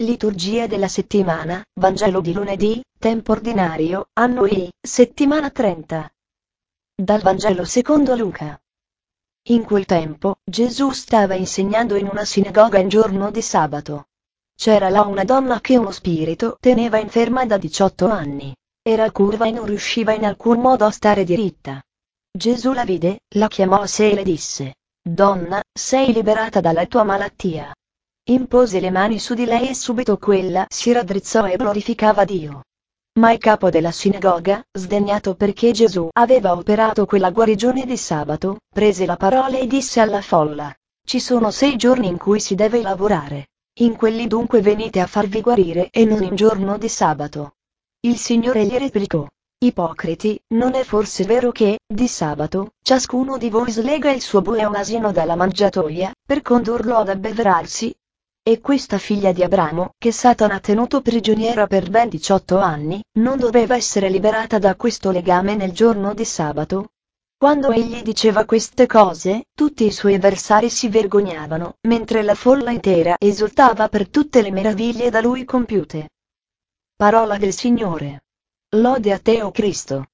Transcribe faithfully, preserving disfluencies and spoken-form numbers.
Liturgia della settimana, Vangelo di lunedì, tempo ordinario, anno I, settimana trenta. Dal Vangelo secondo Luca. In quel tempo, Gesù stava insegnando in una sinagoga in giorno di sabato. C'era là una donna che uno spirito teneva inferma da diciotto anni. Era curva e non riusciva in alcun modo a stare diritta. Gesù la vide, la chiamò a sé e le disse: «Donna, sei liberata dalla tua malattia». Impose le mani su di lei e subito quella si raddrizzò e glorificava Dio. Ma il capo della sinagoga, sdegnato perché Gesù aveva operato quella guarigione di sabato, prese la parola e disse alla folla: «Ci sono sei giorni in cui si deve lavorare. In quelli dunque venite a farvi guarire e non in giorno di sabato». Il Signore gli replicò: «Ipocriti, non è forse vero che, di sabato, ciascuno di voi slega il suo bue o asino dalla mangiatoia, per condurlo ad abbeverarsi? E questa figlia di Abramo, che Satana ha tenuto prigioniera per ben diciotto anni, non doveva essere liberata da questo legame nel giorno di sabato?» Quando egli diceva queste cose, tutti i suoi avversari si vergognavano, mentre la folla intera esultava per tutte le meraviglie da lui compiute. Parola del Signore. Lode a te, o Cristo.